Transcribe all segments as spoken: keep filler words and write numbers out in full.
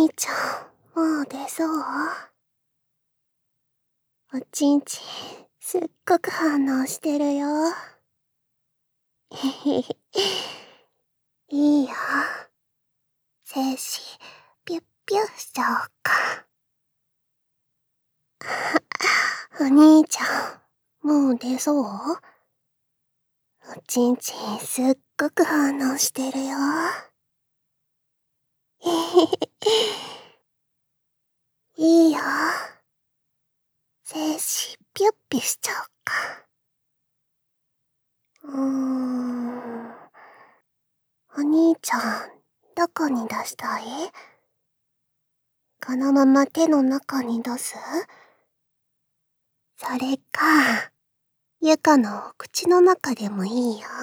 兄ちゃん、もう出そう？おちんちん、すっごく反応してるよ。へへへ。いいよ。精子、ピュッピュッしちゃおうか。お兄ちゃん、もう出そう？おちんちん、すっごく反応してるよ。へへへ。いいよ。精子、ピュッピュしちゃおうか。うーん。お兄ちゃん、どこに出したい？このまま手の中に出す？それか、ゆかのお口の中でもいいよ。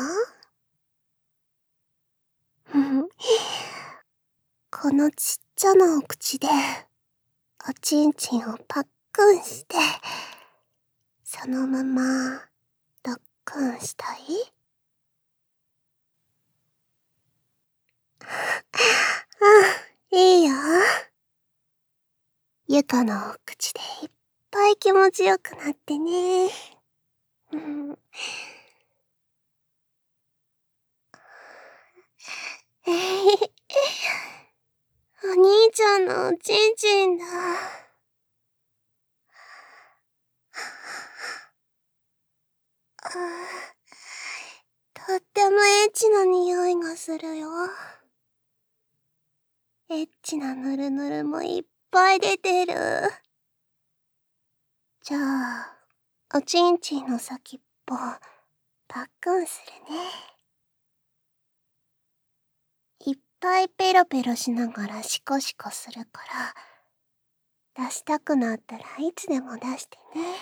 このちっちゃなお口で、おちんちんをパックンして、そのまま、ドックンしたい？うん、いいよ。ゆかのお口でいっぱい気持ちよくなってね。うん、えへへ。お兄ちゃんのおちんちんだ。とってもエッチな匂いがするよ。エッチなぬるぬるもいっぱい出てる。じゃあ、おちんちんの先っぽ、パックンするね。いっぱいペロペロしながらシコシコするから、出したくなったらいつでも出してね。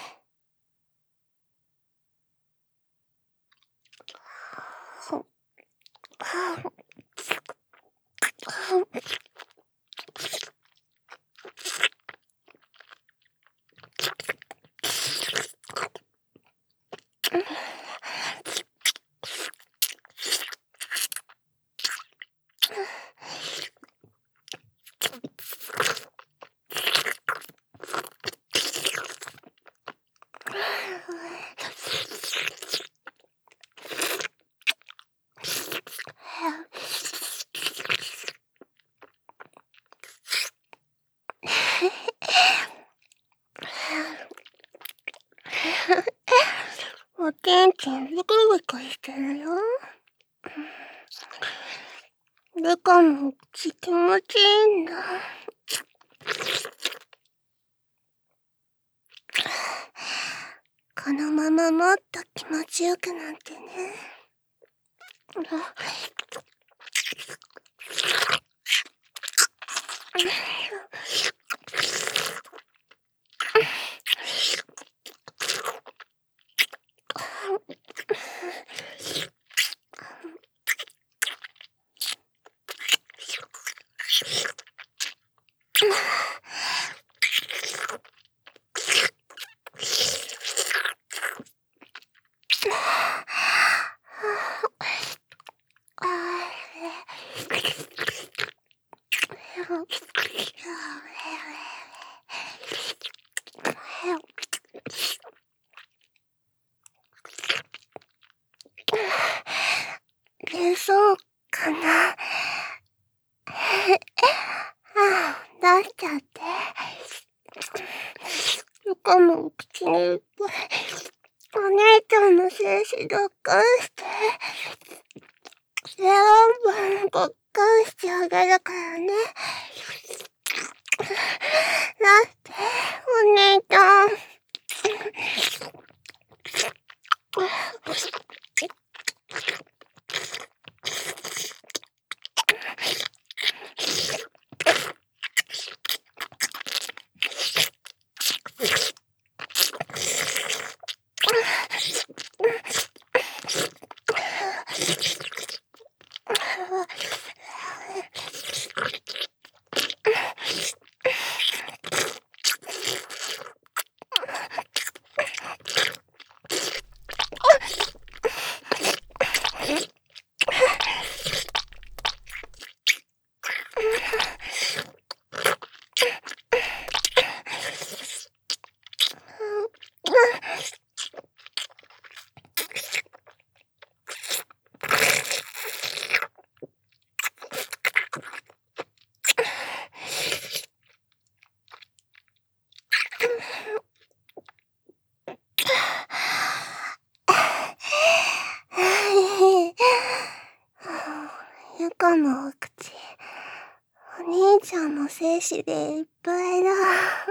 おちんちんブクブクしてるよ。ルカの口気持ちいいんだ。このままもっと気持ちよくなってね。出そうかな。出しちゃって。ルカの口にいっぱいお姉ちゃんの精子ドッカンして、全部ドッカンしてあげるからね。だって、お姉ちゃん。 かのお口、お兄ちゃんの精子でいっぱいだ。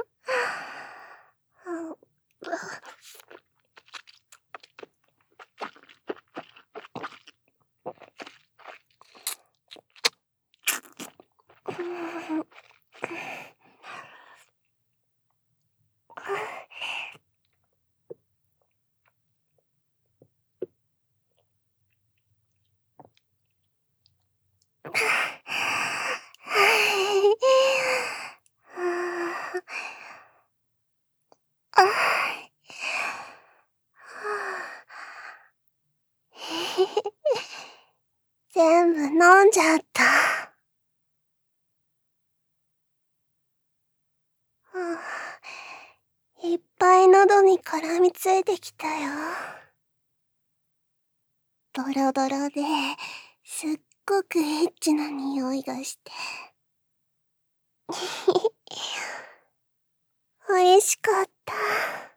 全部飲んじゃった。いっぱい喉に絡みついてきたよ。ドロドロですっごくエッチな匂いがして。美味しかった。